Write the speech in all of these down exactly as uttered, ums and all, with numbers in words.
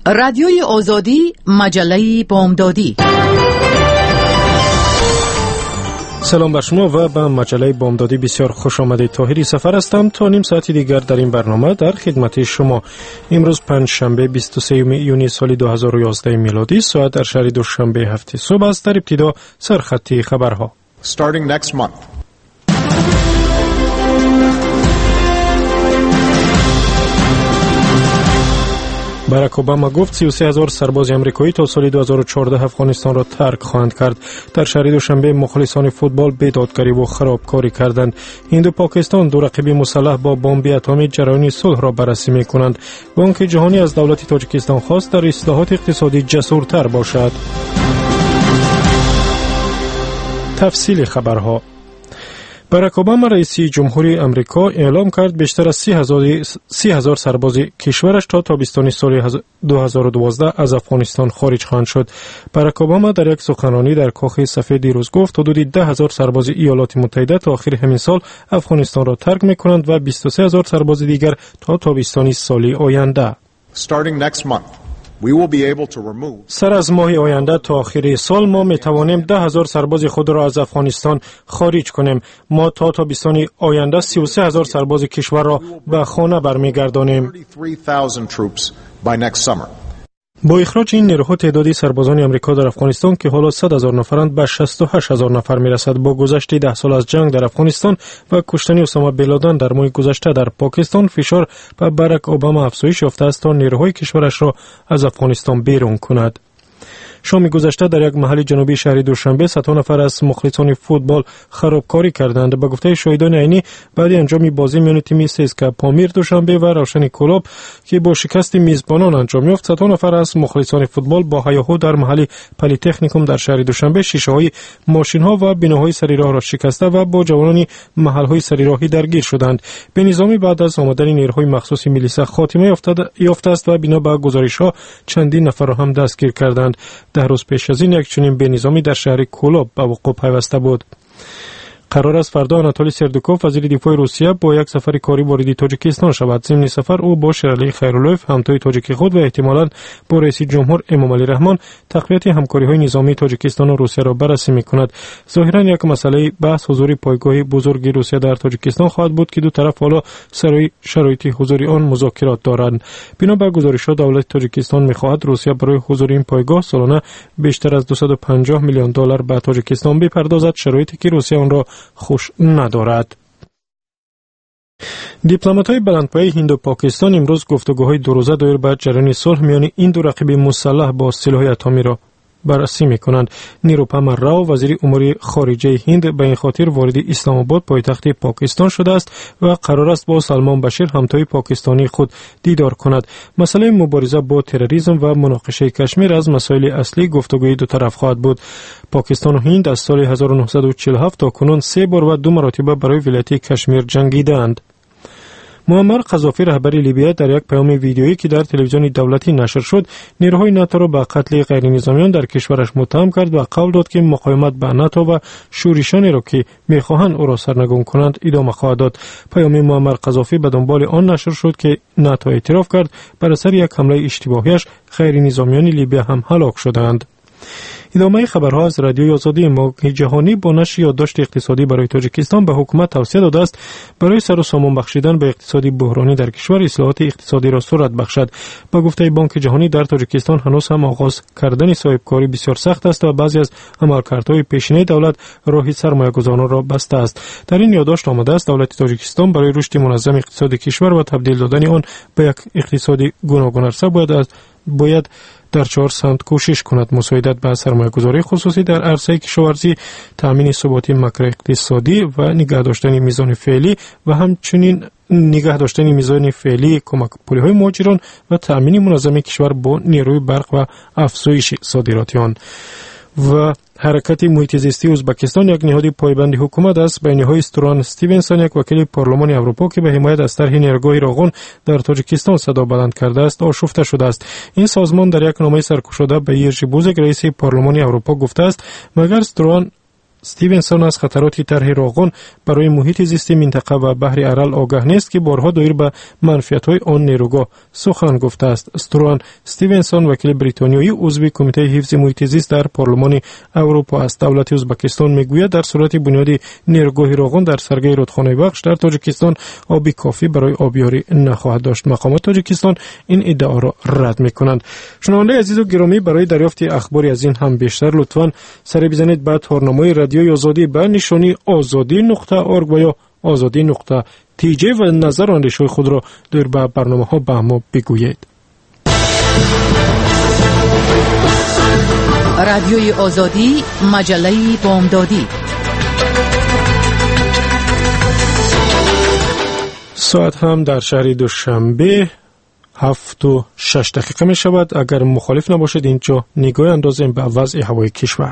رادیوی آزادی، مجله بامدادی. سلام بر شما و به مجله بامدادی بسیار خوش آمدید. طاهری سفر هستم. تا نیم ساعتی دیگر در این برنامه در خدمت شما. امروز پنج شنبه بیست و سوم یونیو سال دو هزار و یازده میلادی، ساعت در شهر دوشنبه هفت صبح است. در ابتدا سرخطی خبرها. Starting next month. باراک اوباما گفت سی و سه هزار سرباز آمریکایی تا سال دو هزار و چهارده افغانستان را ترک خواهند کرد. در شهر دوشنبه مخلصان فوتبال بیدادگری و خرابکاری کردند. هند و پاکستان دو رقیب مسلح با بمب اتمی جریان صلح را بررسی می‌کنند. بانک جهانی از دولت تاجیکستان خواست در اصلاحات اقتصادی جسورتر باشد. تفصیل خبرها. باراک اوباما رئیس جمهوری امریکا اعلام کرد بیشتر از سی هزار سرباز کشورش تا تابستان سال دو هزار و دوازده از افغانستان خارج خواهند شد. باراک اوباما در یک سخنرانی در کاخ سفید دیروز گفت حدود ده هزار سرباز ایالات متحده تا آخر همین سال افغانستان را ترک می‌کنند و بیست و سه هزار سرباز دیگر تا تابستان سال آینده. Starting next month. We will be able to remove سر از ماه آینده تا آخر سال ما می توانیم ده هزار سرباز خود را از افغانستان خارج کنیم. ما تا تابستان آینده سی و سه هزار سرباز کشور را به خانه برمیگردانیم. thirty-three thousand troops by next summer. با اخراج این نیروها تعدادی سربازان آمریکا در افغانستان که حالا صد هزار نفرند به شصت و هشت هزار نفر میرسد. با گذشت ده سال از جنگ در افغانستان و کشتن اسامه بن لادن در ماه گذشته در پاکستان، فشار به باراک اوباما افزایش یافته است تا نیروهای کشورش را از افغانستان بیرون کند. شام گذشته در یک محل جنوبی شهر دوشنبه صد نفر از مخلصان فوتبال خرابکاری کردند. به گفته شاهدان عینی بعد انجام بازی میان تیم سیسکا پامیر دوشنبه و روشن کلوب که با شکست میزبانان انجام یافت، صد نفر از مخلصان فوتبال با هیاهو در محل پلی تکنیکوم در شهر دوشنبه شیشه‌های ماشین‌ها و بناهای سریراه را شکسته و با جوانان محل‌های سریراهی درگیر شدند. به نظامی بعد از آمدن نیروهای مخصوص میلیسا خاتمه یافته است و بنا به گزارش‌ها چندین نفر را هم دستگیر کردند. در روز پیش از این یک چنین بنظامی در شهر کولوب به وقوع پیوسته بود. قرار است فردا آناتولی سردوکوف وزیر دفاع روسیه با یک سفر کاری وارد تاجیکستان شود. ضمن سفر او با شیرعلی خیراللهیف همتای تاجیک خود و احتمالاً با رئیس جمهور امامعلی رحمان تقویت همکاری‌های نظامی تاجیکستان و روسیه را بررسی می‌کند. ظاهراً یک مسئله بحث حضور پایگاه بزرگ روسیه در تاجیکستان خواهد بود که دو طرف حالا سر شرایط حضور آن مذاکرات دارند. بنا به گزارش‌ها دولت تاجیکستان می‌خواهد روسیه برای حضور این پایگاه سالانه بیشتر از دویست و پنجاه میلیون دلار به تاجیکستان بپردازد، شرایطی که روسیه آن را خوش ندارد. دیپلمات‌های بلندپایه هند و پاکستان امروز گفتگوهای دو روزه دایر به جریان صلح میان این دو رقیب مسلح با سلاح اتمی را بررسی می‌کنند. نیروپما راو وزیر امور خارجه هند به این خاطر وارد اسلام آباد پایتخت پاکستان شده است و قرار است با سلمان بشیر همتای پاکستانی خود دیدار کند. مسئله مبارزه با تروریسم و مناقشه کشمیر از مسائل اصلی گفتگوی دو طرف خواهد بود. پاکستان و هند از سال هزار و نهصد و چهل و هفت تا کنون سه بار و دو مرتبه برای ولایت کشمیر جنگیدند. معمر قذافی رهبر لیبی در یک پیام ویدیویی که در تلویزیون دولتی نشر شد، نیروهای ناتو را به قتل غیرنظامیان در کشورش متهم کرد و قول داد که مقاومت به ناتو و شورشانی را که می‌خواهند او را سرنگون کنند ادامه خواهد داد. پیام معمر قذافی به دنبال آن نشر شد که ناتو اعتراف کرد بر اثر یک حمله اشتباهیش غیرنظامیان لیبی هم هلاک شدند. ادامه خبرها از رادیوی آزادی. بانک جهانی با نشر یادداشت اقتصادی برای تاجیکستان به حکومت توصیه داده است برای سر و سامان بخشیدن به اقتصادی بحرانی در کشور اصلاحات اقتصادی را صورت بخشد. با گفته بانک جهانی در تاجیکستان هنوز هم آغاز کردن صاحبکاری بسیار سخت است و بعضی از عملکردهای پیشینه دولت راه سرمایه‌گذاران را بسته است. در این یادداشت آمده است دولت تاجیکستان برای رشد منظم اقتصاد کشور و تبدیل دادن آن به یک اقتصادی گوناگون عرصه باید از باید در چهار سمت کوشش کند: مساعدت به سرمایه‌گذاری خصوصی در عرصه کشاورزی، تامین ثبات ماکرواقتصادی و نگه داشتن میزان فعلی و همچنین نگه داشتن میزان فعلی کمک پولی‌های مهاجران و تامین منظم کشور با نیروی برق و افزایش صادرات آن. و حرکت محیط زیستی ازبکستان یک نهاد پایبند حکومت است. به نهاد استوران استیونسون، یک وکیل پارلمان اروپا که به حمایت از طرح نیروگاه راغون در تاجیکستان صدا بلند کرده است، آشفته شده است. این سازمان در یک نامه سرکوشاده به یرژی بوزک رئیس پارلمان اروپا گفته است مگر استوران استیونسون از خطرات طرح راغون برای محیط زیستی منطقه و بحر ارل آگاه نیست که بارها دایر به منفیت‌های آن نیروگاه سخن گفته است. استروان استیونسون وکیل بریتانیایی عضو کمیته حفظ محیط زیست در پارلمان اروپا است. دولت ازبکستان میگوید در صورت بنیاد نیروگاه راغون در سرگاه رودخانه بخش در تاجیکستان آبی کافی برای آبیاری نخواهد داشت. مقامات تاجیکستان این ادعا را رد می‌کنند. شنونده عزیز و گرامی، برای دریافت اخباری از این هم بیشتر لطفاً سر بزنید به تارنامه رادیوی آزادی به نشانی آزادی نقطه اورگ و یا آزادی نقطه تی جی و نظر و اندیشه‌های خود را در به برنامه‌ها به ما بگویید. رادیوی آزادی، مجله بامدادی. ساعت هم در شهر دوشنبه هفت و شش دقیقه می شود. اگر مخالف نباشید اینجا نگاه اندازیم به وضع هوای کشور.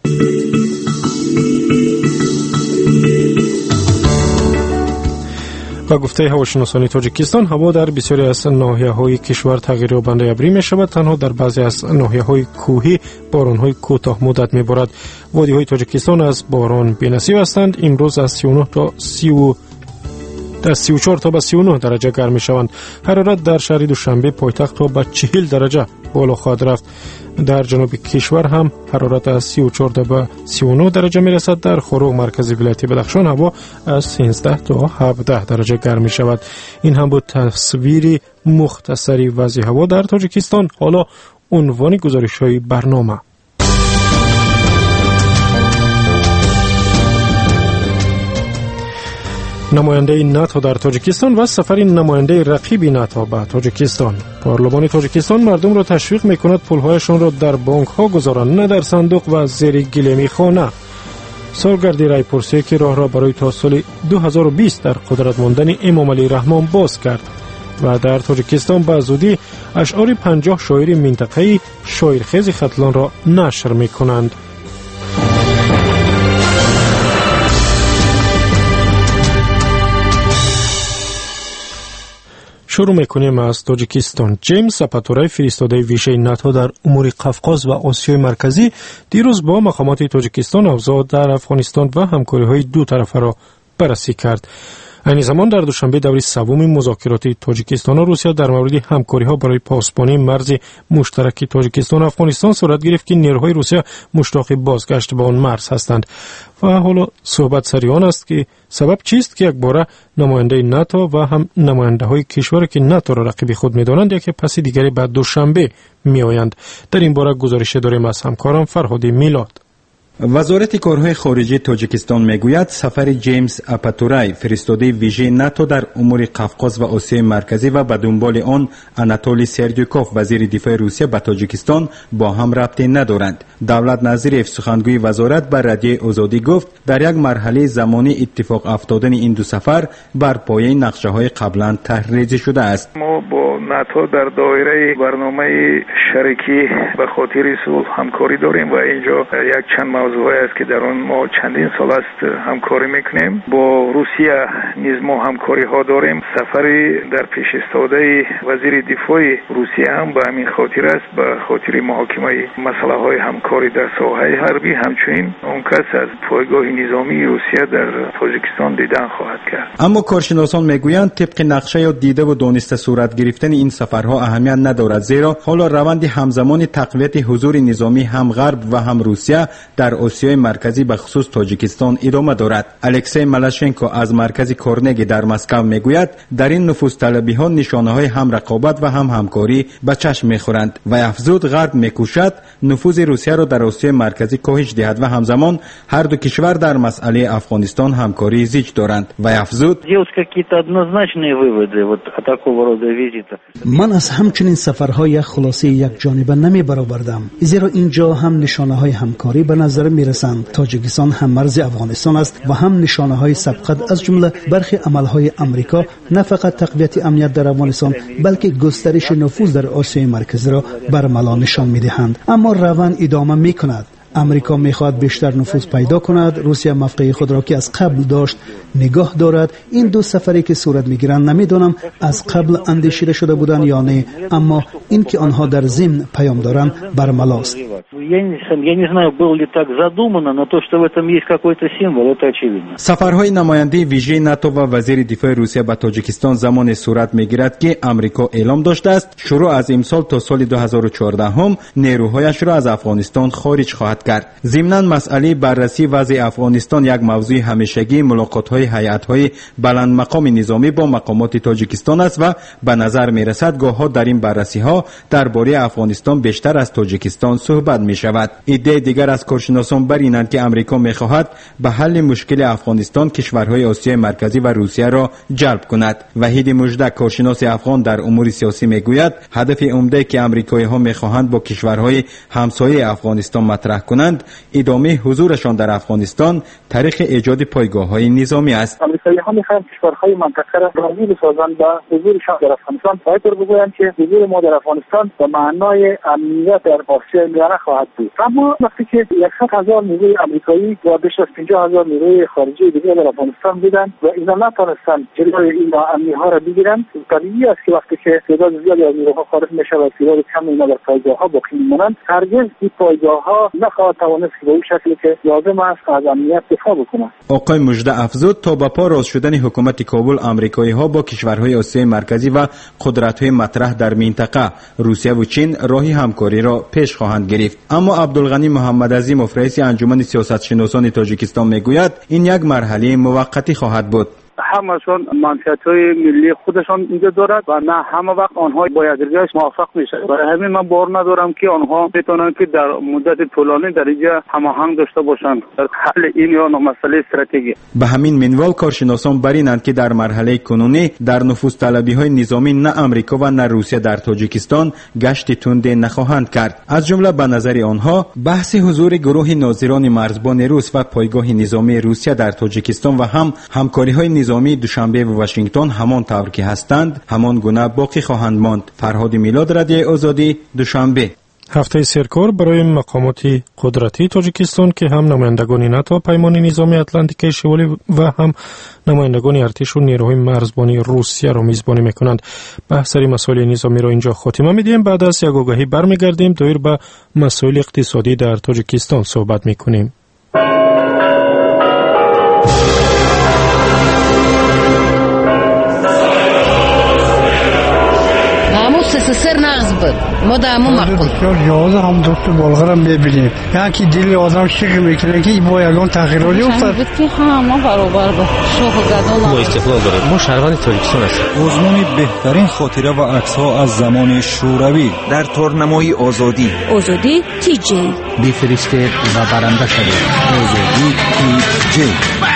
با گفته هواشناسان تاجیکستان، هوا در بسیاری از ناحیه‌های کشور تغییر یابنده ابری می شود. تنها در بعضی از ناحیه‌های کوهی باران‌های کوتاه مدت می‌بارد. وادی‌های تاجیکستان از باران بی‌نصیب هستند. امروز از سی و نه تا سی و در سی و چهار تا به سی و نه درجه گرم می شوند. حرارت در شهر دوشنبه پایتخت تا به چهل درجه بالا خواهد رفت. در جنوب کشور هم حرارت از سی و چهار تا به سی و نه درجه می رسد. در خروق مرکزی ولایت بدخشان هوا از سیزده تا هفده درجه گرم می شود. این هم بود تصویری مختصری وضع هوا در تاجیکستان. حالا عنوان گزارش‌های برنامه. نماینده ناتو در تاجیکستان و سفر نماینده رقیب ناتو به تاجیکستان. پارلمان تاجیکستان مردم را تشویق می‌کند پول‌هایشان را در بانک‌ها گذارند، نه در صندوق و زیر گلمی خانه. سالگرد رایپرسی که راه را برای تا سال دو هزار و بیست در قدرت ماندن امام علی رحمان باز کرد. و در تاجیکستان به زودی اشعار پنجاه شاعر منطقه‌ای شاعرخیز ختلان را نشر می‌کنند. شروع میکنیم از تاجیکستان. جیمز اپاتورای فرستاده ویژه ناتو در امور قفقاز و آسیای مرکزی دیروز با مقامات تاجیکستان اوضاع در افغانستان و همکاری‌های دو طرفه را بررسی کرد. این زمان در دوشنبه دوره سوم مذاکرات تاجیکستان و روسیه در مورد همکاری‌ها برای پاسبانی مرز مشترک تاجیکستان و افغانستان صورت گرفت که نیروهای روسیه مشتاق بازگشت به آن مرز هستند. و حالا صحبت سر آن است که سبب چیست که یک باره نماینده ناتو و هم نماینده‌های کشوری که ناتو را رقیب خود می‌دانند یکی پس دیگری بعد دوشنبه می‌آیند. در این باره گزارش داریم از همکارم فرهاد میلاد. وزارت کارهای خارجه تاجیکستان میگوید سفر جیمز اپاتورای فرستاده ویژه ناتو در امور قفقاز و آسیای مرکزی و به دنبال آن آناتولی سردیوکوف وزیر دفاع روسیه به تاجیکستان با هم ربطی ندارند. دولت نظیر سخنگوی وزارت بر رادیوی آزادی گفت در یک مرحله زمانی اتفاق افتادن این دو سفر بر پایه نقشه‌های قبلا طرح‌ریزی شده است. ما با ناتو در دایره برنامه شریکی به خاطر صلح همکاری داریم و اینجا یک چند موضوعی است که در اون ما چندین سال است همکاری میکنیم. با روسیه نیز ما همکاری ها داریم. سفری در پیش استاده وزیر دفاع روسیه هم به همین خاطر است، به خاطر محاکمه مسئله های همکاری در ساحه حربی. همچنین اون کس از پایگاه نظامی روسیه در تاجیکستان دیدن خواهد کرد. اما کارشناسان میگویند طبق نقشه یا دیده و دانسته صورت گرفتن این سفرها اهمیت ندارد، زیرا حالا روند همزمان تقویت حضور نظامی هم غرب و هم روسیه در آسیای مرکزی به خصوص تاجیکستان ادامه دارد. الکسی ملاشنکو از مرکز کورنگی در مسکو میگوید در این نفوذطلبی ها نشانه های هم رقابت و هم همکاری به چشم میخورند و افزود غرب میکوشد نفوذ روسیه را در آسیای مرکزی کاهش دهد و همزمان هر دو کشور در مسئله افغانستان همکاری زیج دارند و افزود من از همچنین سفرهای خلاصه یک جانبه نمی برآوردم، زیرا اینجا هم نشانه های همکاری به نظر می رسند. تاجیکستان هم مرز افغانستان است و هم نشانه های سبقت از جمله برخی عملهای امریکا نه فقط تقویت امنیت در افغانستان بلکه گسترش نفوذ در آسیای مرکزی را برملا نشان می دهند. اما روند ادامه می کند. امریکا میخواهد بیشتر نفوذ پیدا کند، روسیه موقع خود را که از قبل داشت نگاه دارد. این دو سفری که صورت میگیرند نمیدونم از قبل اندیشیده شده بودند یا نه، اما این که آنها در ضمن پیام دارند برملاست. سفرهای نماینده ویژه ناتو و وزیر دفاع روسیه به تاجیکستان زمان صورت میگیرد که امریکا اعلام داشته است شروع از امسال تا سال دو هزار و چهارده هم نیروهایش را از افغانستان خارج خواهد کرد. ضمناً مسئله بررسی وضع افغانستان یک موضوع همیشگی ملاقات‌های هیئت‌های بلند مقام نظامی با مقامات تاجیکستان است و به نظر می‌رسد گاه‌ها در این بررسی‌ها درباره افغانستان بیشتر از تاجیکستان صحبت می‌شود. ایده دیگر از کارشناسان بر اینند که امریکا می‌خواهد به حل مشکل افغانستان کشورهای آسیای مرکزی و روسیه را جلب کند. وحید مژده کارشناس افغان در امور سیاسی میگوید هدف عمده که آمریکایی‌ها می‌خواهند با کشورهای همسایه افغانستان مطرح کنند ادامه حضورشان در افغانستان طریق ایجاد پایگاه‌های نظامی است. آمریکایی‌ها می‌خواهند کشورهای منطقه را راضی بسازند به حضورشان در افغانستان. باید بگویند که حضور ما در افغانستان به معنای امنیت در آسیای میانه خواهد بود. اما وقتی که صد هزار نیروی آمریکایی و بیش از پنجاه هزار نیروی خارجی دیگر در افغانستان بودند و اینا نتوانستند جلوی این ناامنی‌ها را بگیرند، طبیعی است که وقتی که تعداد زیادی از نیروها خارج می‌شود، تعداد کم اینا در پایگاه‌ها باقی می‌مانند، هرگز این پایگاه‌ها نخواهد توانست به اون شکلی که لازم است از امنیت دفاع بکنند. آقای مژده افزود تا به پا راست شدن حکومت کابل آمریکایی‌ها با کشورهای آسیای مرکزی و قدرت‌های مطرح در منطقه روسیه و چین راهی همکاری را پیش خواهند گرفت. اما عبدالغنی محمد عظیم رئیس انجمن سیاستشناسان تاجیکستان میگوید این یک مرحله موقتی خواهد بود. همشون منفعت‌های ملی خودشان اینجا دارد و نه همه وقت آنها با یکدیگر موافق میشه. برای همین من باور ندارم که آنها بتونن که در مدت طولانی در اینجا هماهنگ داشته باشند در حل این یا مسئله استراتژی. به همین منوال کارشناسان بر اینند که در مرحله کنونی در نفوذ طلبی‌های نظامی نه امریکا و نه روسیه در تاجیکستان گشت تند نخواهند کرد. از جمله به نظر آنها بحث حضور گروه ناظران مرزبان روس و پایگاه نظامی روسیه در تاجیکستان و هم همکاری‌های نظامی دوشنبه و واشنگتن همان طور که هستند همان گونه باقی خواهند ماند. فرهاد میلاد، رادیو آزادی، دوشنبه. هفته سرکار برای مقامات قدرتی تاجیکستان که هم نمایندگان ناتو پیمان نظامی اتلانتیک شمالی و هم نمایندگان ارتش و نیروهای مرزبانی روسیه را میزبانی میکنند. بحث سر مسائل نظامی را اینجا خاتمه میدیم. بعد از یک آگاهی برمیگردیم دویر به مسائل اقتصادی در تاجیکستان صحبت میکنیم. سر نغز بود ما در همون مقبول جواز هم دوست بلغرم میبینیم یعنی که دل آدم شک میکنه که با یگان تغییراتی افتاد بود که همه برابر با شوق زدن ما استقلال داریم. ما شهروند تاجیکستان هستیم. آزمون بهترین خاطره و عکس‌ها از زمان شوروی در تورنمای آزادی آزادی تی جی بفرسته و برنده شده. آزادی تی جی.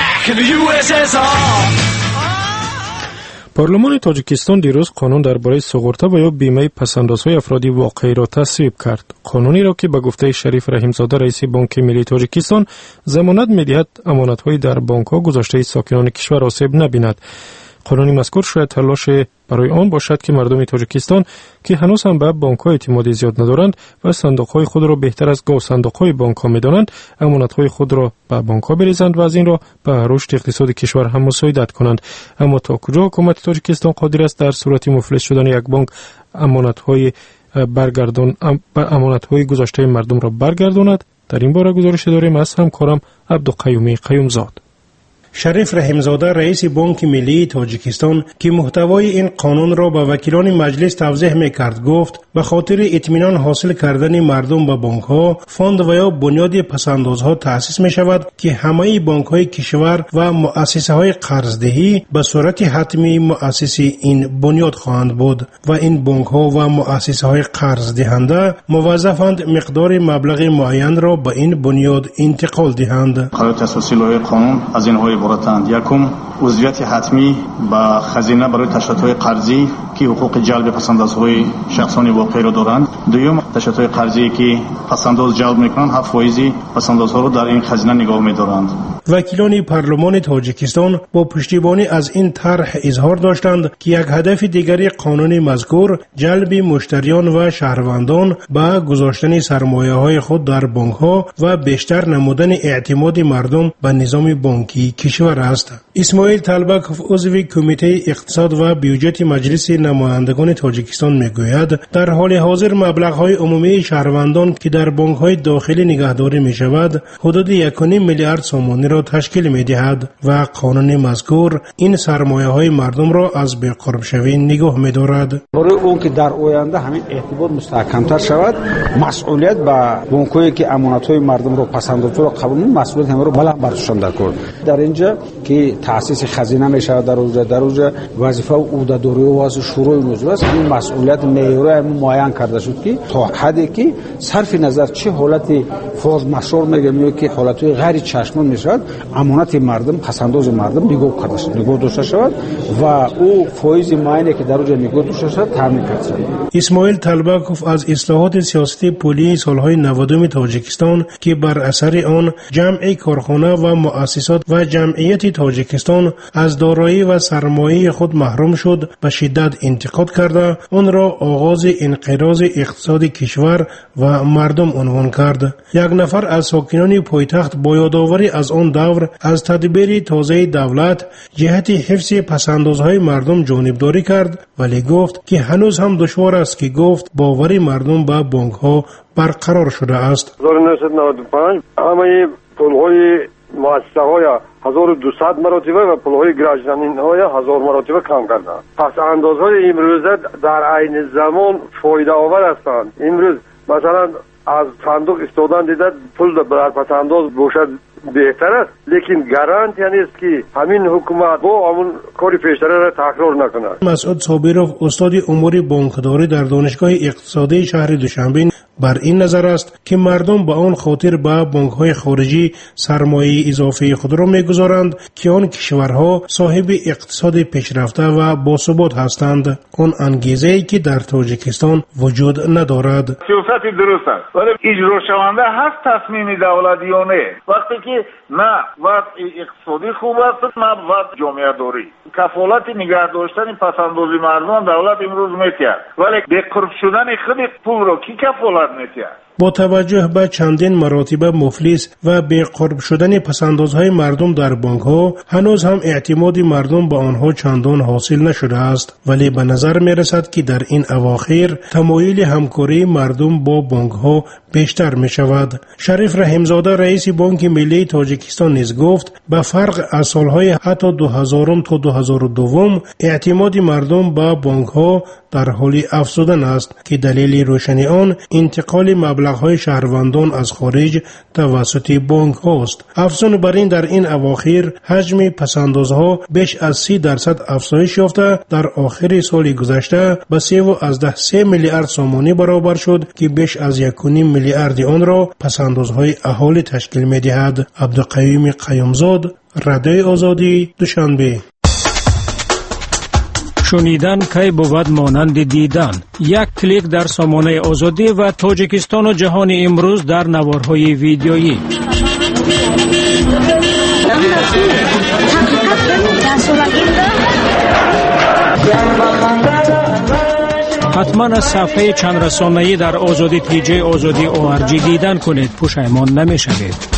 پارلمان تاجیکستان دیروز قانون درباره سقوط‌ها و یا بیمه پس‌اندازهای افرادی واقعی را تصویب کرد. قانونی را که به گفته شریف رحیمزاده رئیس بانک ملی تاجیکستان ضمانت می‌دهد امانت‌های در بانک‌ها گذاشته ساکنان کشور آسیب نبیند. قانونی مذکور شاید تلاش برای آن باشد که مردم تاجیکستان که هنوز هم به بانک‌ها اعتمادی زیاد ندارند و صندوق‌های خود را بهتر از گاو صندوق‌های بانک‌ها می‌دانند، امانت‌های خود را به بانک‌ها بریزند و از این را به رشد اقتصاد کشور هم مساعدت کنند. اما تا کجا حکومت تاجیکستان قادر است در صورت مفلس شدن یک بانک امانت‌های برگردان امانت‌های گذاشته مردم را برگرداند؟ در این باره گزارش داریم از همکارم عبدالقیومی قیومزاد. شریف رحیمزاده رئیس بانک ملی تاجیکستان که محتوای این قانون را به وکیلان مجلس توضیح می‌کرد گفت به خاطر اطمینان حاصل کردن مردم به بانک‌ها فاند و یا بنیاد پس‌اندازها تأسیس می‌شود که همه بانک‌های کشور و مؤسسه‌های قرضدهی به صورت حتمی مؤسس این بنیاد خواهند بود و این بانک‌ها و مؤسسه‌های قرض دهنده موظفند مقدار مبلغ معین را به این بنیاد انتقال دهند. قرار اساسی لایحه قانون از این‌های عبارتند: یکم عضویت حتمی به خزینه برای تشکیلات قرضی که حقوق جلب پس‌اندازهای شخصان واقعی را دارند. دوم تشکیلات قرضی که پس‌انداز جلب می‌کنند هفت فایز پس‌اندازها را در این خزینه نگاه می‌دارند. وکیلان پارلمان تاجیکستان با پشتیبانی از این طرح اظهار داشتند که یک هدف دیگری قانون مذکور جلب مشتریان و شهروندان به گذاشتن سرمایه‌های خود در بانک‌ها و بیشتر نمودن اعتماد مردم به نظام بانکی کشور است. اسماعیل طلبکوف عضو کمیته اقتصاد و بیوجت مجلس نمایندگان تاجیکستان میگوید در حال حاضر مبلغ‌های عمومی شهروندان که در بانک‌های داخلی نگهداری می‌شود حدود یک و نیم میلیارد سومانی را تشکیل می‌دهد و قانون مذکور این سرمایه‌های مردم را از بی‌قرب شوی نگاه می‌دارد. برای اون که در آینده همین اعتماد مستحکم‌تر شود، مسئولیت با بانک‌هایی که امانت‌های مردم را پسنداز را قبول می‌کنند، مسئولیت همه را بلند برشان در کار. در اینجا که تأسیس خزینه می‌شود در روز در روز وظیفه و عهده‌داری و واسه شروع موضوع است. این مسئولیت معیاری معین کرده شد که تا حدی که صرف نظر چه حالتی فاز مشروع میگم که حالت‌های غیر چشمان میشود امانت مردم پسنداز مردم نگاه کرده شد نگاه داشته شود و او فایز معینی که در اونجا نگاه داشته شود تامین کرده شود. اسماعیل طلبکوف از اصلاحات سیاسی پولی سالهای نود تاجیکستان که بر اثر آن جمع کارخانه و مؤسسات و جمعیت تاجیکستان از دارایی و سرمایه خود محروم شد به شدت انتقاد کرده آن را آغاز انقراض اقتصاد کشور و مردم عنوان کرد. یک نفر از ساکنان پایتخت با یادآوری از آن دور از تدبیر تازه دولت جهت حفظ پسندازهای مردم جانبداری کرد ولی گفت که هنوز هم دشوار است که گفت باور مردم به بانک ها برقرار شده است. هزار و نهصد و نود و پنج همه پولهای مؤسسه های هزار و دویست مرتبه و پولهای گراجزمین های هزار مرتبه کم کردند. پس اندازهای امروزه در عین زمان فایده آور هستند. امروز مثلا از صندوق استودان دیده پول در پس انداز باشد بهتر است لیکن گارانتی نیست که همین حکومت با همون کاری پیشتره را تکرار نکند. مسعود صابروف استاد امور بانکداری در دانشگاه اقتصادی شهر دوشنبه بر این نظر است که مردم با آن خاطر به بانک‌های خارجی سرمایه اضافی خود را می‌گذارند که آن کشورها صاحب اقتصاد پیشرفته و باثبات هستند. آن انگیزه‌ای که در تاجیکستان وجود ندارد. سیاست درست است ولی اجرا شونده هست تصمیم دولت یا نه. وقتی که نه وضع اقتصادی خوب است نه وضع جامعه داری کفالت نگه داشتن پسندازی مردم دولت امروز می‌کرد ولی به قرب شدن خود پول را کی کفالت می‌کرد؟ با توجه به چندین مراتب مفلس و بی‌قرب شدن پسندازهای مردم در بانک‌ها هنوز هم اعتماد مردم به آنها چندان حاصل نشده است ولی به نظر می‌رسد که در این اواخر تمایل همکاری مردم با بانک‌ها بیشتر می‌شود. شریف رحیمزاده رئیس بانک ملی تاجیکستان نیز گفت به فرق از سالهای حتی دو هزار تا دو هزار و دو اعتماد مردم به بانک‌ها در حال افزودن است که دلیل روشنی آن انتقال مبلغ‌های شهروندان از خارج توسط بانک هاست. افزون بر این در این اواخر حجم پسندازها بیش از سی درصد افزایش یافته در آخر سال گذشته به سه و از ده سه میلیارد سومانی برابر شد که بیش از یک و نیم میلیارد آن را پسندازهای اهالی تشکیل می‌دهد. عبدالقیوم قیومزاد، رادیوی آزادی، دوشنبه. شنیدن کی بود مانند دیدن. یک کلیک در سامانه آزادی و تاجیکستان و جهان امروز در نوارهای ویدیویی. حتما از صفحه چند رسانه‌ای در آزادی تی جی آزادی او آر جی دیدن کنید، پشیمان نمی‌شوید.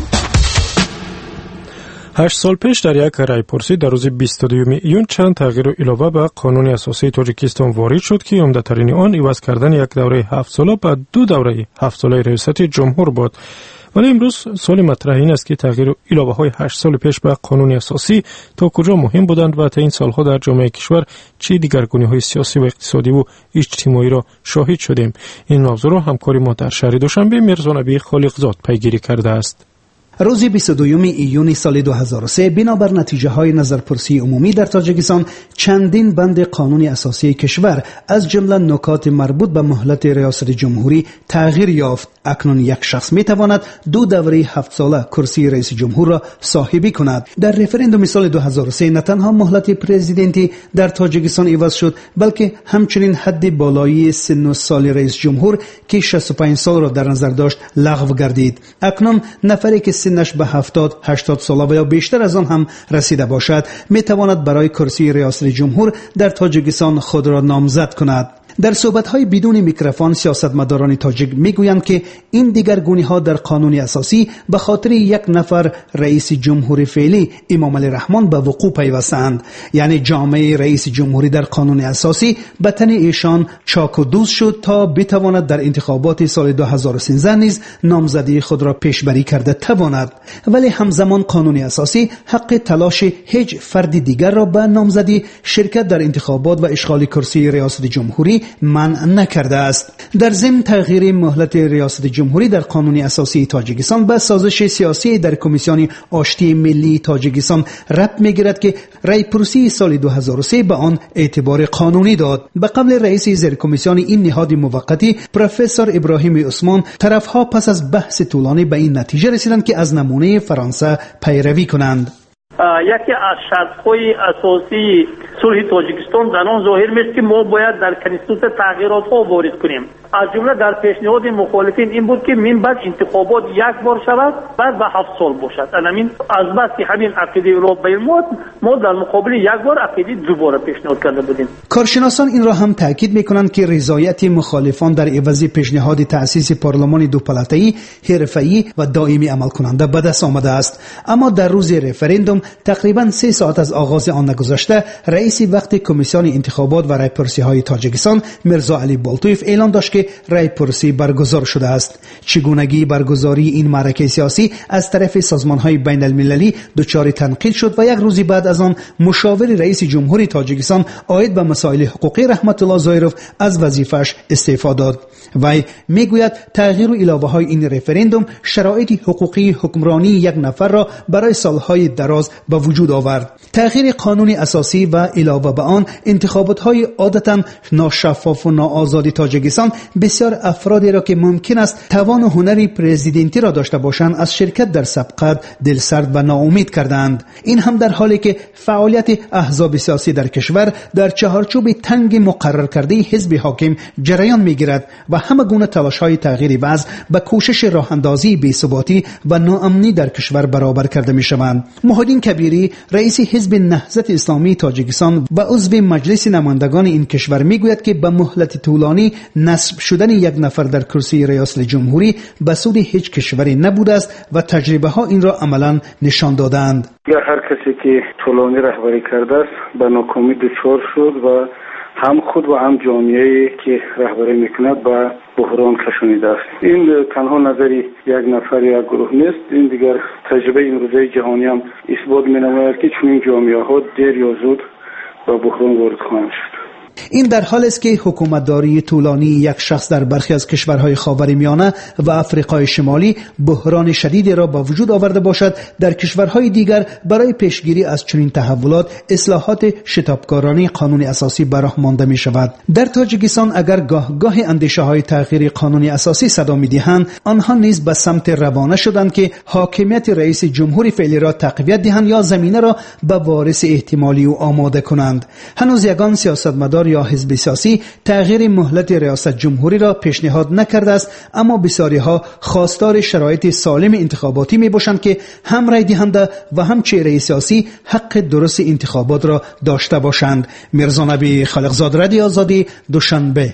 هشت سال پیش در یک رایپرسی در روز بیست و دوم ایون چند تغییر و علاوه به قانون اساسی تاجیکستان وارد شد که عمده‌ترین آن عوض کردن یک دوره هفت ساله به دو دوره هفت ساله ریاست جمهور بود. ولی امروز سوال مطرح این است که تغییر و علاوه های هشت سال پیش به قانون اساسی تا کجا مهم بودند و تا این سالها در جامعه کشور چه دیگرگونی های سیاسی و اقتصادی و اجتماعی را شاهد شدیم. این موضوع را همکاری ما در شهر دوشنبه میرزا نبی خالقزاد پیگیری کرده است. روز بیست و دوم ایون سال دو هزار و سه بنابر نتیجه های نظرپرسی عمومی در تاجیکستان چندین بند قانون اساسی کشور از جمله نکات مربوط به مهلت ریاست جمهوری تغییر یافت. اکنون یک شخص می تواند دو دوره هفت ساله کرسی رئیس جمهور را صاحبی کند. در رفراندوم سال دو هزار و سه نه تنها مهلت پرزیدنتی در تاجیکستان عوض شد بلکه همچنین حد بالایی سن و سال رئیس جمهور که شصت و پنج سال را در نظر داشت لغو گردید. اکنون نفری که سن سنش به هفتاد هشتاد ساله و یا بیشتر از آن هم رسیده باشد می تواند برای کرسی ریاست جمهور در تاجیکستان خود را نامزد کند. در صحبت‌های بدون میکروفون سیاستمداران تاجیک میگویند که این دیگرگونی‌ها در قانون اساسی به خاطر یک نفر رئیس جمهوری فعلی امام علی رحمان به وقوع پیوستند، یعنی جامعه رئیس جمهوری در قانون اساسی به تن ایشان چاک و دوز شد تا بتواند در انتخابات سال دو هزار و سیزده نیز نامزدی خود را پیشبری کرده تواند، ولی همزمان قانون اساسی حق تلاش هیچ فرد دیگر را به نامزدی شرکت در انتخابات و اشغال کرسی ریاست جمهوری منع نکرده است. در ضمن تغییر مهلت ریاست جمهوری در قانون اساسی تاجیکستان به سازش سیاسی در کمیسیون آشتی ملی تاجیکستان ربط میگیرد که رای پرسی سال دو هزار و سه به آن اعتبار قانونی داد. به قبل رئیس زیر کمیسیون این نهاد موقتی پروفسور ابراهیم عثمان، طرفها پس از بحث طولانی به این نتیجه رسیدند که از نمونه فرانسه پیروی کنند. یکی از شرط‌های اساسی صلح تاجیکستان در آن ظاهر می‌شود که ما باید در کنستیتوسیون تغییرات‌ها وارد کنیم. از جمله در پیشنهاد مخالفین این بود که من بعد انتخابات یک بار شود، بعد به هفت سال باشد. همین از بس که همین عقیده را بیلمود، ما در مقابل یک بار عقیده دوباره پیشنهاد کرده بودیم. کارشناسان این را هم تاکید می‌کنند که رضایت مخالفان در عوض پیشنهاد تأسیس پارلمان دو پلاته‌ای حرفه‌ای و دائمی عمل کننده به دست آمده است. اما در روز رفراندوم تقریباً سه ساعت از آغاز آن نگذشته، رئیس وقت کمیسیون انتخابات و رایپرسی‌های تاجیکستان میرزا علی بالتویف اعلام داشت که رایپرسی برگزار شده است. چگونگی برگزاری این معرکه سیاسی از طرف سازمان‌های بین المللی دچار تنقید شد و یک روز بعد از آن مشاور رئیس جمهوری تاجیکستان عاید به مسائل حقوقی رحمت الله ظاهرов از وظیفه‌اش استعفا داد. وی میگوید تغییر و الهه‌های این رفراندوم شرایط حقوقی حکمرانی یک نفر را برای سالهای دراز به وجود آورد. تغییر قانون اساسی و علاوه به آن انتخابات‌های عادتاً ناشفاف و ناآزاد تاجیکستان بسیار افرادی را که ممکن است توان و هنری پرزیدنتی را داشته باشند از شرکت در سبقت دلسرد و ناامید کردند. این هم در حالی که فعالیت احزاب سیاسی در کشور در چهارچوب تنگ مقرر کرده حزب حاکم جریان می‌گیرد و همه گونه تلاش‌های تغییر وضع به کوشش راه‌اندازی بی‌ثباتی و ناامنی در کشور برابر کرده می‌شوند. محمد کبیری رئیس حزب نهضت اسلامی تاجیکستان و عضو مجلس نمایندگان این کشور میگوید که به مهلت طولانی نصب شدن یک نفر در کرسی ریاست جمهوری به سود هیچ کشوری نبوده است و تجربه ها این را عملاً نشان دادند. هر کسی که طولانی رهبری کرده است به ناکامی دچار شد و هم خود و هم جامعه‌ای که رهبری میکند به بحران کشانیده است. این تنها نظری یک نفر یا گروه نیست. این دیگر تجربه امروزه جهانی هم اثبات می‌نماید که چنین جامعه‌ها دیر یا زود به بحران وارد خواهند شد. این در حال است که حکومتداری طولانی یک شخص در برخی از کشورهای خاورمیانه و آفریقای شمالی بحران شدیدی را با وجود آورده باشد. در کشورهای دیگر برای پیشگیری از چنین تحولات اصلاحات شتابکارانه قانون اساسی به راه مانده می شود. در تاجیکستان اگر گاه گاه اندیشه های تغییر قانون اساسی صدا می دهند، آنها نیز به سمت روانه شدند که حاکمیت رئیس جمهوری فعلی را تقویت دهند یا زمینه را به وارث احتمالی او آماده کنند. هنوز یگان سیاستمدار یا حزب سیاسی تغییر مهلت ریاست جمهوری را پیشنهاد نکرده است، اما بسیاری ها خواستار شرایط سالم انتخاباتی می باشند که هم رای دهنده و هم چهره سیاسی حق درست انتخابات را داشته باشند. میرزا نبی خالقزاد، رادیو آزادی، دوشنبه.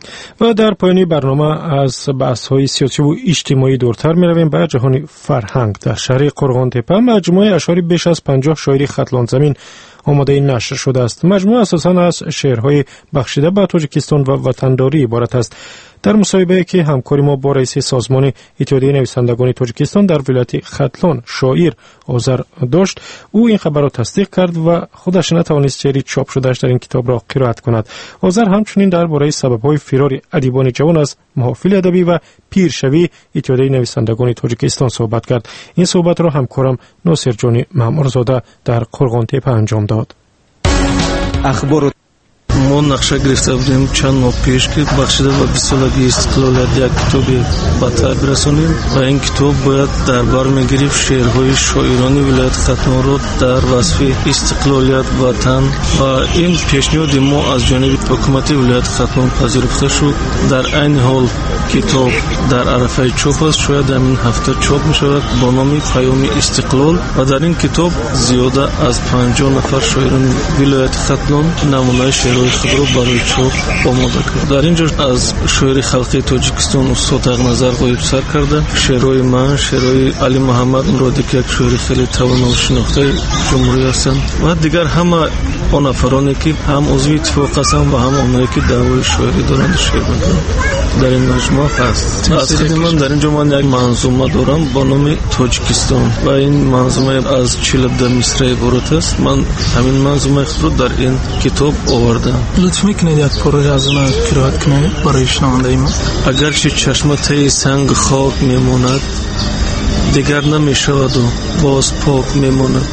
و در پایان برنامه از بحث‌های سیاسی و اجتماعی دورتر می‌رویم به جهان فرهنگ. در شهر قرغان‌تپه مجموعه اشعار بیش از پنجاه شاعری خطلان زمین آماده نشر شده است. مجموعه اساساً از شعرهای بخشیده به تاجیکستان و وطنداری عبارت است. در مصاحبه‌ای که همکاری ما با رئیس سازمان اتحادیه نویسندگان تاجیکستان در ولایت خطلان شاعر آذر داشت، او این خبر را تصدیق کرد و خودش نتوانست شعری چاپ شده‌اش در این کتاب را قرائت کند. آذر همچنین درباره سبب‌های فرار ادیبان جوان از محافل ادبی و پیرشوی اتحادیه نویسندگان تاجیکستان صحبت کرد. این صحبت را همکارم ناصر جانی مامورزاده در قرغان‌تپه انجام داد. اخبار ما نقشه گرفته بودیم چند ماه پیش که بخشیده و بیست سالگی استقلالیت یک کتابی به تاب برسونیم و این کتاب باید در بر میگرفت شعرهای شاعران ولایت ختنه را در وصف استقلالیت وطن و این پیشنهاد ما از جانب حکومت ولایت ختنه پذیرفته شد. در عین حال کتاب در عرفه چاپ است، شاید همین هفته چاپ می شود با نام پیام استقلال و در این کتاب زیاده از پنجاه نفر شاعران ولایت ختلان نمونه شعرهای خود را برای چاپ آماده کرد. در اینجا از شاعر خلقی تاجیکستان استاد حقنظر غایب سر کرده، شعرهای من، شعرهای علی محمد مرادی که یک شاعر خیلی توانا و شناخته جمهوری هستند و دیگر همه آن نفرانی که هم عضو اتفاق هستند و هم آنهایی که دعوای شاعری دارند شعر میکنند در این مجموعه هست. از خود من در اینجا من یک منظومه دارم با نام تاجیکستان و این منظومه از چهل ده مصرع عبارت است. من همین منظومه خود رو در این کتاب آوردم. لطف میکنید یک پاره از اون قرائت کنید برای شنونده ما؟ اگرچه چشم ته سنگ خاک میماند دیگر نمیشود و باز پاک میماند.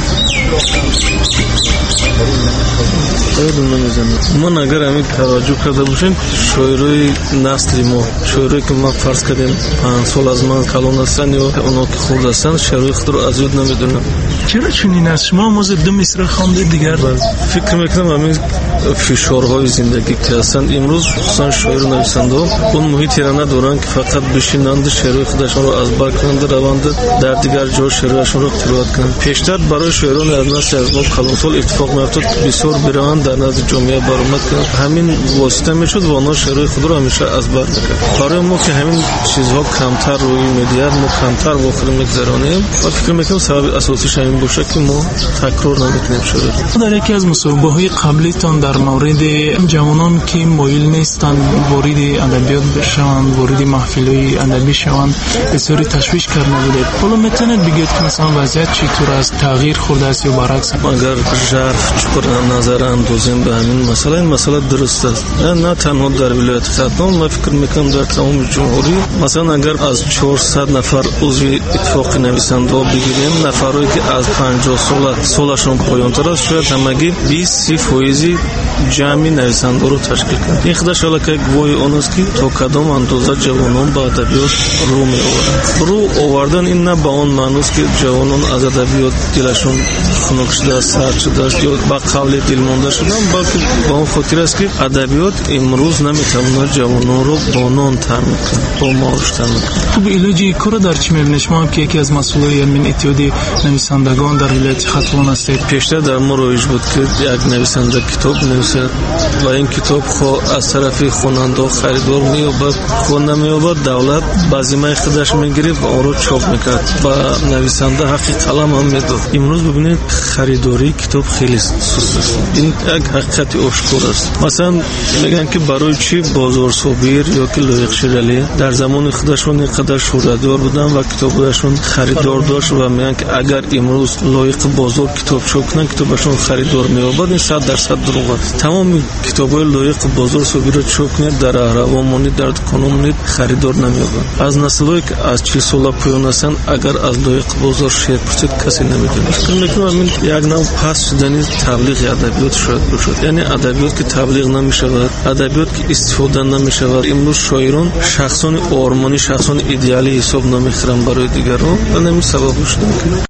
من اگر همین توجه کرده باشیم شاعرای نسل ما، شاعرایی که ما فرض کردیم پنج سال از من کلان هستن یا اونا که خورد هستن، شعرهای خود رو از یاد نمیدونم. چرا چنین است؟ شما موز دو مصرع خوانده دیگر فکر میکنم همین فشارهای زندگی که هستند امروز خصوصا شاعر و نویسنده اون محیطی را ندارن که فقط بشینند شعرهای خودشون رو از بر کنند روند در دیگر جا شعرهاشون رو قرائت کنند. پیشتر برای شاعران از نسل از ما کلان سال اتفاق میافتاد که بسیار برند در نزد جامعه برآمد که همین واسطه میشد و آنها شعرهای خود رو همیشه از بر میکرد. برای ما که همین چیزها کمتر روی میدهد ما کمتر واخر میگذرانیم و فکر میکنم سبب اساسیش همین باشه که ما تکرار نمیکنیم شعر. در یکی از مصاحبه‌های قبلیتان در مورد جوانان که مایل نیستند وارد ادبیات بشوند، وارد محفل‌های ادبی شوند بسیار تشویش کرده بودید. حالا میتونید بگید که مثلا وضعیت چطور است، تغییر خورده است یا برعکس؟ اگر ژرف چطور نظر اندازیم به همین مسئله، این مسئله درست است. نه تنها در ولایت ختنه، من فکر میکنم در تمام جمهوری. مثلا اگر از چهارصد نفر عضو اتفاق نویسنده بگیریم، نفرایی که از پنجاه سال سالشون پایان‌تر است، شاید همگی بیست فیصد جمعی نویسنده رو تشکیل کنند. این خودش حالا که گواهی آن است که تا کدام اندازه جوانان به ادبیات رو می‌آورند. رو آوردن این نه به آن معنی است که جوانان از ادبیات دلشون خنک شده است، سرد شده است یا به قول دل مانده شدن، بلکه با اون خاطر است که ادبیات امروز نمی‌تواند جوانان رو با نان تامین کند، با معاش تامین کند. خب علاج کار در چی می‌بینید شما که یکی از مسئولای من اتحاد نویسندگان در ولایت ختلان هستید؟ پیشتر در ما رایج بود که یک نویسنده کتاب نویسد و این کتاب خو از طرف خواننده خریدار می‌یابد، خود نمی‌یابد دولت بازیمه خودش می‌گرفت و آن رو چاپ می‌کرد و نویسنده حق قلم هم می‌داد. امروز ببینید خریداری کتاب خیلی سست است. این یک حقیقت آشکار است. مثلا میگن که برای چی بازار صابیر یا که لایق شیرالی در زمان خودشون اینقدر شهرت‌دار بودن و کتابشون خریدار داشت و میگن که اگر امروز لایق بازار کتاب چاپ کنن کتابشون خریدار می‌یابد. این صد درصد دروغ است. تمام کتاب‌های لایق بازار صابیر رو چاپ کنید در اهرامانی در دکانامونید خریدار نمی‌یابد. از نسل‌هایی که از چهل سال پایان هستند اگر از لایق بازار شعر پرسید کسی نمی‌دونه. فکر می‌کنم این یک نوع پس شدنی تبلیغ ادبیات شاید باشد. یعنی ادبیات که تبلیغ نمی‌شود، ادبیات که استفاده نمی‌شود. امروز شاعران شخصان آرمانی، شخصان ایدئالی حساب نمی‌خورند برای دیگران و همین سبب شده که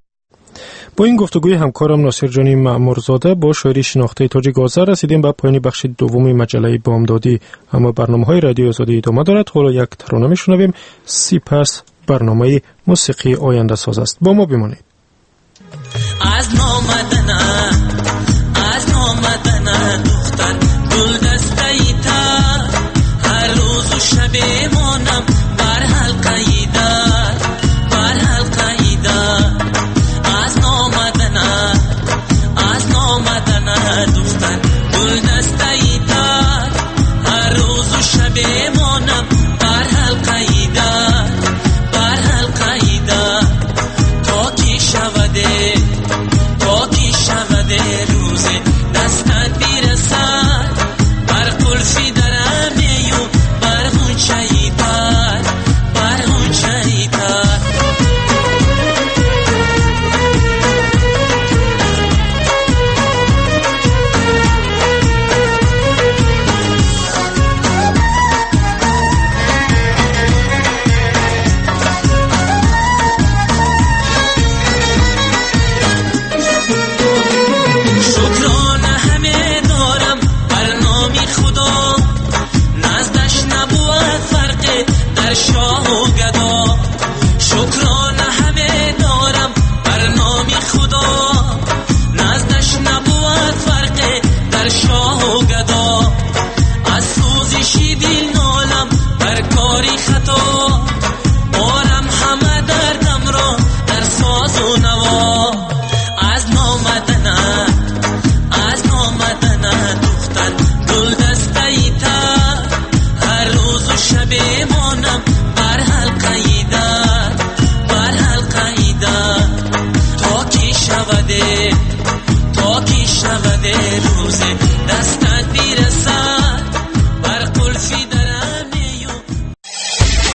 با این گفتگوی همکارم ناصرجانی معمورزاده با شاعری شناخته تاجیک آذر رسیدیم به پایان بخش دوم مجله بامدادی. اما برنامه‌های رادیو آزادی ادامه دارد. حالا یک ترانه میشنویم، سپس برنامه موسیقی آینده ساز است. با ما بمانید. از نامدن از نامدن دختر گل دسته تر هر روز و شب مانم بر حلقه در بر حلقه در از نامدن از نامدن دختر گل دسته تر هر روز و شب مانم بر حلقه در بر حلقه در تا کی شوده تا کی شوده روز دستت برسد بر قلفی درمی و بر غنچه در خطا